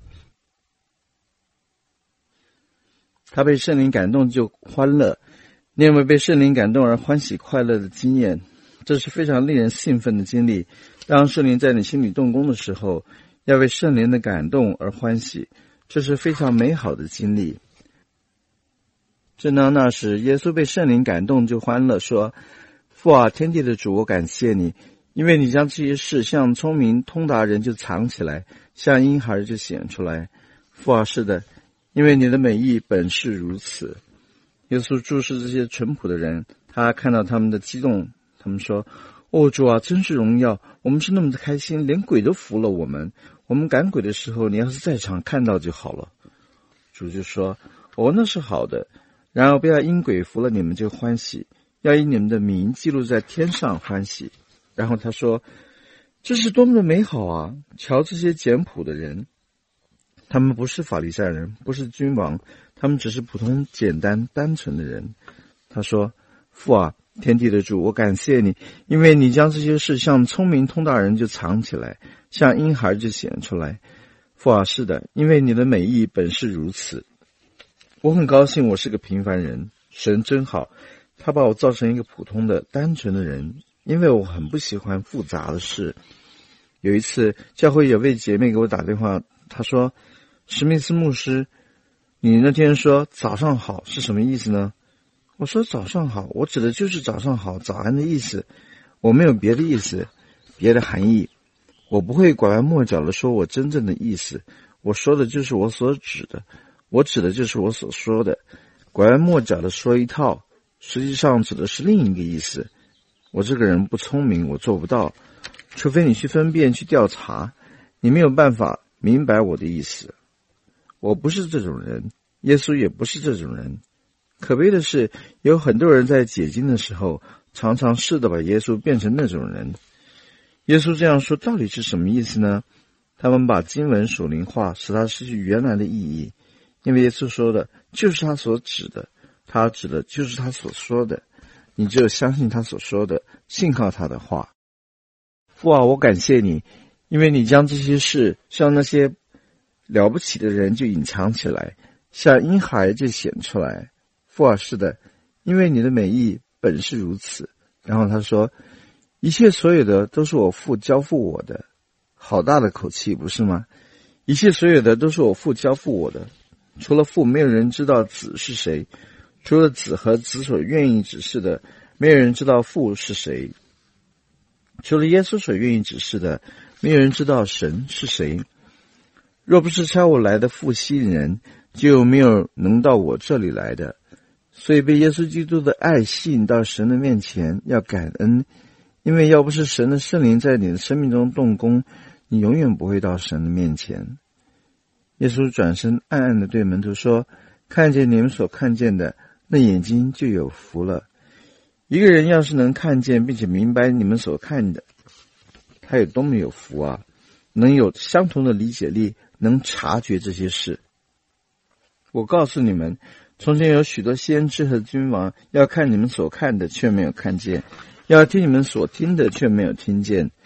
他被圣灵感动就欢乐，你有没有被圣灵感动而欢喜快乐的经验？这是非常令人兴奋的经历。当圣灵在你心里动工的时候，要为圣灵的感动而欢喜，这是非常美好的经历。正当那时，耶稣被圣灵感动就欢乐，说：父啊，天地的主，我感谢你，因为你将这些事向聪明通达人就藏起来，向婴孩就显出来。父啊，是的，因为你的美意本是如此。耶稣注视这些淳朴的人，他看到他们的激动，他们说：哦，主啊，真是荣耀，我们是那么的开心，连鬼都服了我们。我们赶鬼的时候，你要是在场看到就好了。主就说：哦，那是好的，然而不要因鬼服了你们就欢喜，要以你们的名记录在天上欢喜。然后他说：这是多么的美好啊！瞧这些简朴的人，他们不是法利赛人，不是君王，他们只是普通简单单纯的人。他说：父啊，天地的主，我感谢你，因为你将这些事向聪明通达人就藏起来，向婴孩就显出来。父啊，是的，因为你的美意本是如此。我很高兴我是个平凡人，神真好，他把我造成一个普通的单纯的人，因为我很不喜欢复杂的事。有一次教会有位姐妹给我打电话，她说：史密斯牧师，你那天说早上好是什么意思呢？我说早上好，我指的就是早上好，早安的意思，我没有别的意思，别的含义。我不会拐弯抹角的说我真正的意思，我说的就是我所指的，我指的就是我所说的。拐弯抹角的说一套，实际上指的是另一个意思。我这个人不聪明，我做不到，除非你去分辨去调查，你没有办法明白我的意思。我不是这种人，耶稣也不是这种人。可悲的是，有很多人在解经的时候常常试着把耶稣变成那种人。耶稣这样说到底是什么意思呢？他们把经文属灵化，使它失去原来的意义。因为耶稣说的就是他所指的，他指的就是他所说的，你只有相信他所说的，信靠他的话。父啊，我感谢你，因为你将这些事向那些了不起的人就隐藏起来，向婴孩就显出来。父啊，是的，因为你的美意本是如此。然后他说：一切所有的都是我父交付我的。好大的口气，不是吗？一切所有的都是我父交付我的，除了父，没有人知道子是谁；除了子和子所愿意指示的，没有人知道父是谁；除了耶稣所愿意指示的，没有人知道神是谁。若不是差我来的父吸引人，就没有能到我这里来的。所以被耶稣基督的爱吸引到神的面前，要感恩，因为要不是神的圣灵在你的生命中动工，你永远不会到神的面前。耶稣转身暗暗地对门徒说：看见你们所看见的，那眼睛就有福了。一个人要是能看见并且明白你们所看的，他有多么有福啊！能有相同的理解力，能察觉这些事。我告诉你们，从前有许多先知和君王，要看你们所看的却没有看见，要听你们所听的却没有听见。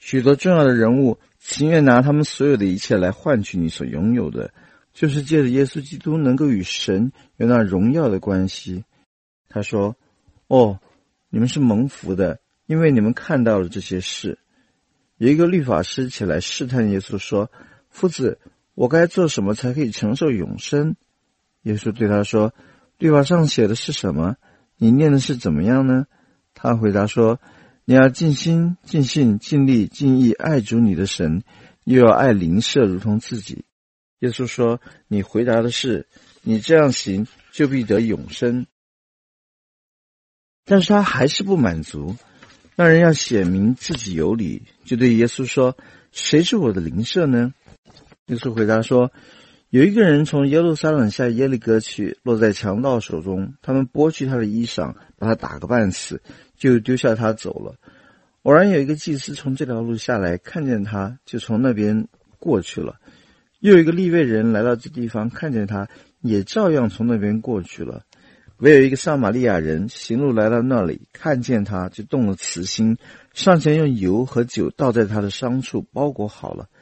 许多重要的人物情愿拿他们所有的一切来换取你所拥有的，就是借着耶稣基督能够与神有那荣耀的关系。他说，你们是蒙福的，因为你们看到了这些事。有一个律法师起来试探耶稣说，夫子，我该做什么才可以承受永生？耶稣对他说，律法上写的是什么？你念的是怎么样呢？他回答说，你要尽心、尽性、尽力、尽意爱主你的神，又要爱邻舍如同自己。耶稣说，你回答的是，你这样行就必得永生。但是他还是不满足，那人要显明自己有理，就对耶稣说，谁是我的邻舍呢？耶稣回答说，有一个人从耶路撒冷下耶利哥去，落在强盗手中，他们剥去他的衣裳，把他打个半死，就丢下他走了。偶然有一个祭司从这条路下来，看见他，就从那边过去了。又有一个利未人来到这地方，看见他，也照样从那边过去了。唯有一个撒玛利亚人行路来到那里，看见他，就动了慈心，上前用油和酒倒在他的伤处，包裹好了，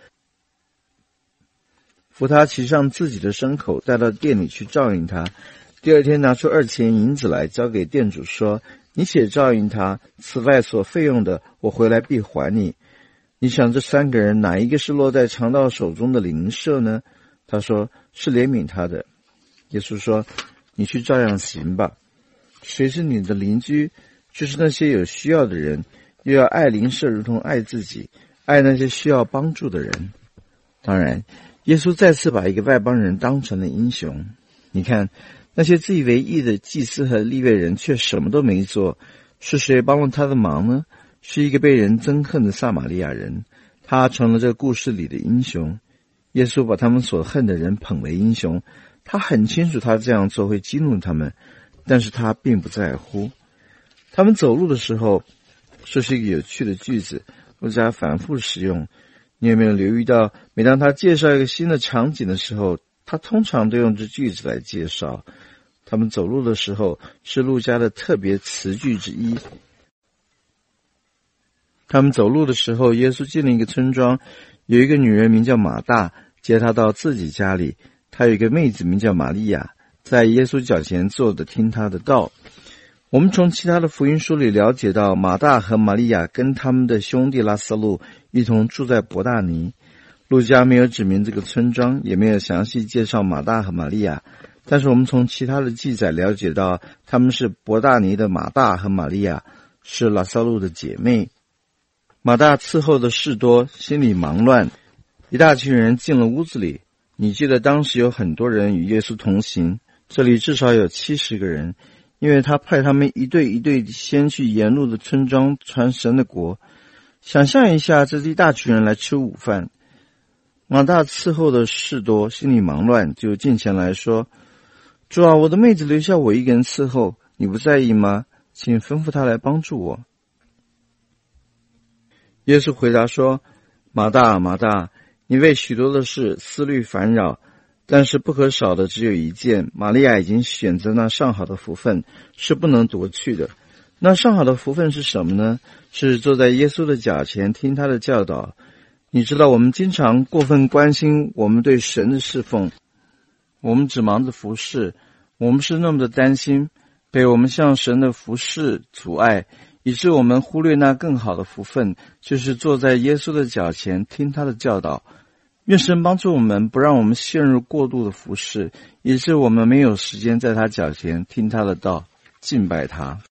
扶他骑上自己的牲口，带到店里去照应他。第二天拿出2钱银子来，交给店主说，你且照应他，此外所费用的，我回来必还你。你想这3个人哪一个是落在强盗手中的邻舍呢？他说，是怜悯他的。耶稣说，你去照样行吧。谁是你的邻居？就是那些有需要的人，又要爱邻舍如同爱自己，爱那些需要帮助的人。当然，耶稣再次把一个外邦人当成了英雄。你看，那些自以为义的祭司和利未人却什么都没做，是谁帮了他的忙呢？是一个被人憎恨的撒玛利亚人，他成了这个故事里的英雄。耶稣把他们所恨的人捧为英雄，他很清楚他这样做会激怒他们，但是他并不在乎。他们走路的时候，这是一个有趣的句子，路加反复使用。你有没有留意到，每当他介绍一个新的场景的时候，他通常都用这句子来介绍。他们走路的时候是路加的特别词句之一。他们走路的时候，耶稣进了一个村庄，有一个女人名叫马大，接他到自己家里。他有一个妹子名叫玛利亚，在耶稣脚前坐着听他的道。我们从其他的福音书里了解到，马大和玛利亚跟他们的兄弟拉撒路一同住在伯大尼。路加没有指明这个村庄，也没有详细介绍马大和玛利亚，但是我们从其他的记载了解到，他们是伯大尼的马大和玛利亚，是拉撒路的姐妹。马大伺候的事多，心里忙乱，一大群人进了屋子里。你记得当时有很多人与耶稣同行，这里至少有70个人，因为他派他们一队一队先去沿路的村庄传神的国。想象一下，这是一大群人来吃午饭。马大伺候的事多，心里忙乱，就近前来说，主啊，我的妹子留下我一个人伺候，你不在意吗？请吩咐她来帮助我。耶稣回答说，马大，马大，你为许多的事思虑烦扰，但是不可少的只有一件，玛利亚已经选择那上好的福分，是不能夺去的。那上好的福分是什么呢？是坐在耶稣的脚前听他的教导。你知道我们经常过分关心我们对神的侍奉，我们只忙着服侍，我们是那么的担心被我们向神的服侍阻碍，以致我们忽略那更好的福分，就是坐在耶稣的脚前听他的教导。愿神帮助我们，不让我们陷入过度的服侍，以致我们没有时间在他脚前听他的道，敬拜他。